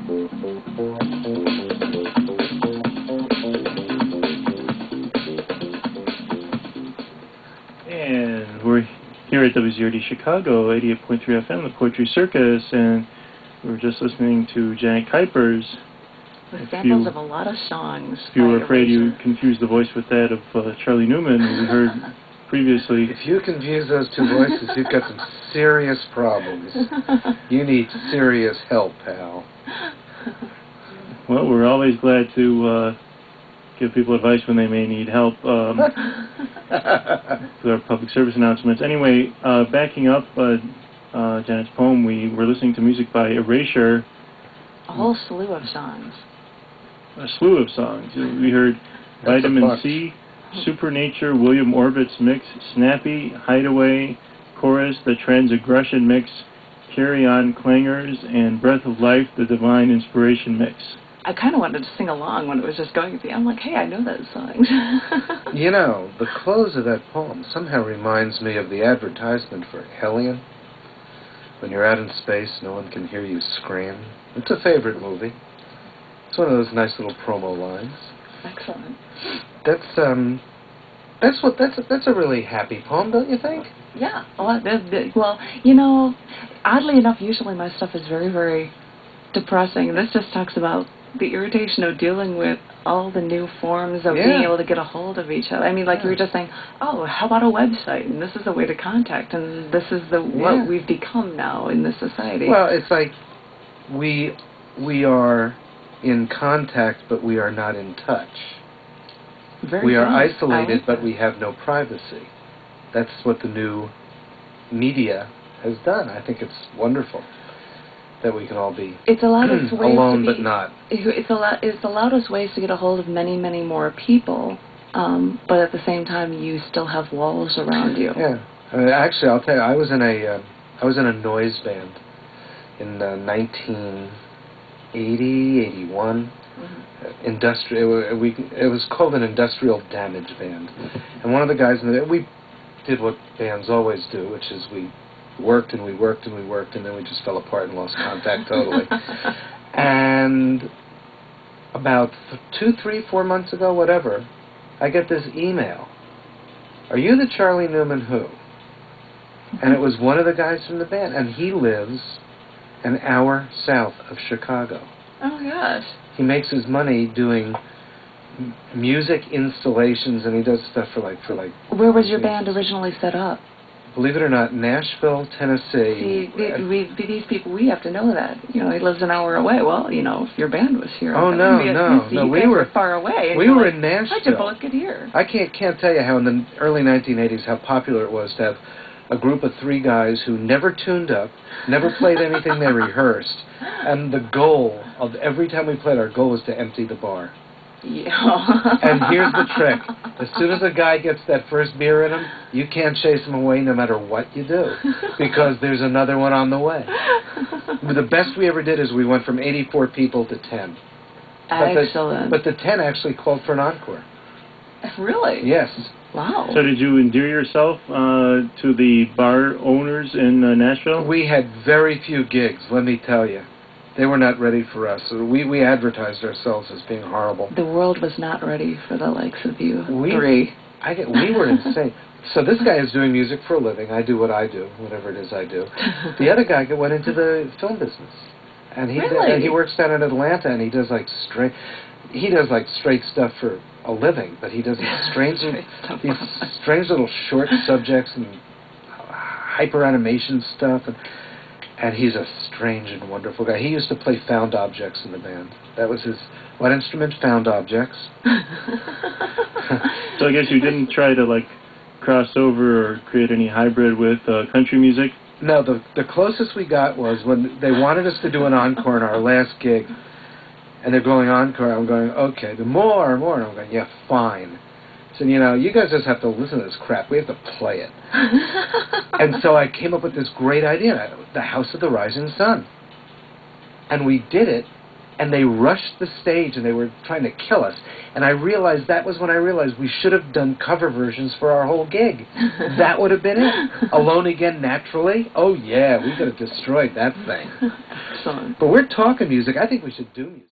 And we're here at WZRD Chicago, 88.3 FM, the Poetry Circus, and we were just listening to Janet Kuipers. With samples of a lot of songs. If you were afraid you confused the voice with that of Charlie Newman, we heard previously. If you confuse those two voices, you've got some serious problems. You need serious help, pal. Well, we're always glad to give people advice when they may need help with our public service announcements. Anyway, backing up Janet's poem, we were listening to music by Erasure. A whole slew of songs. A slew of songs. We heard Vitamin C, Supernature, William Orbit's mix, Snappy, Hideaway, Chorus, the Transgression mix, Carry On Clangers, and Breath of Life, the Divine Inspiration mix. I kind of wanted to sing along when it was just going at the end. I'm like, hey, I know those songs. You know, the close of that poem somehow reminds me of the advertisement for Hellion. When you're out in space, no one can hear you scream. It's a favorite movie. It's one of those nice little promo lines. Excellent. That's a really happy poem, don't you think? Yeah. Well, you know, oddly enough, usually my stuff is very, very depressing. This just talks about the irritation of dealing with all the new forms of being able to get a hold of each other. I mean, like you were just saying, oh, how about a website? And this is a way to contact, and this is what we've become now in this society. Well, it's like we are in contact, but we are not in touch. We are isolated, but we have no privacy. That's what the new media has done. I think it's wonderful that we can all be alone, but not. It's allowed us ways to get a hold of many, many more people, but at the same time, you still have walls around you. Yeah. Actually, I'll tell you, I was in a noise band in 1980, 81. It was called an industrial damage band, and one of the guys in we did what bands always do, which is we worked and we worked and we worked, and then we just fell apart and lost contact totally. And about 2, 3, 4 months ago, whatever, I get this email. Are you the Charlie Newman who? And it was one of the guys from the band, and he lives an hour south of Chicago. Oh, gosh. He makes his money doing music installations, and he does stuff for like. Where was your band originally set up? Believe it or not, Nashville, Tennessee. See, these people, we have to know that. You know, he lives an hour away. Well, you know, if your band was here. Oh, no, we were far away. We were in Nashville. How'd you both get here? I can't tell you how in the early 1980s how popular it was to have a group of 3 guys who never tuned up, never played anything they rehearsed, and the goal of every time we played, our goal was to empty the bar. Yeah. And here's the trick. As soon as a guy gets that first beer in him, you can't chase him away no matter what you do, because there's another one on the way. The best we ever did is we went from 84 people to 10. Excellent. But the 10 actually called for an encore. Really? Yes. Wow. So did you endear yourself to the bar owners in Nashville? We had very few gigs, let me tell you. They were not ready for us. We advertised ourselves as being horrible. The world was not ready for the likes of you 3. We were insane. So this guy is doing music for a living. I do what I do, whatever it is I do. The other guy went into the film business. And he works down in Atlanta, and he does like straight stuff for a living, but he does these strange little short subjects and hyper animation stuff, and he's a strange and wonderful guy. He used to play Found Objects in the band. That was his what instrument? Found Objects. So I guess you didn't try to like cross over or create any hybrid with country music? No, the closest we got was when they wanted us to do an encore in our last gig. And they're going encore. I'm going, okay, more. And I'm going, yeah, fine. So, you know, you guys just have to listen to this crap. We have to play it. And so I came up with this great idea, the House of the Rising Sun. And we did it and they rushed the stage, and they were trying to kill us. And I realized that was when I realized we should have done cover versions for our whole gig. That would have been it. Alone Again Naturally. Oh yeah, we could have destroyed that thing. Excellent. But we're talking music. I think we should do music.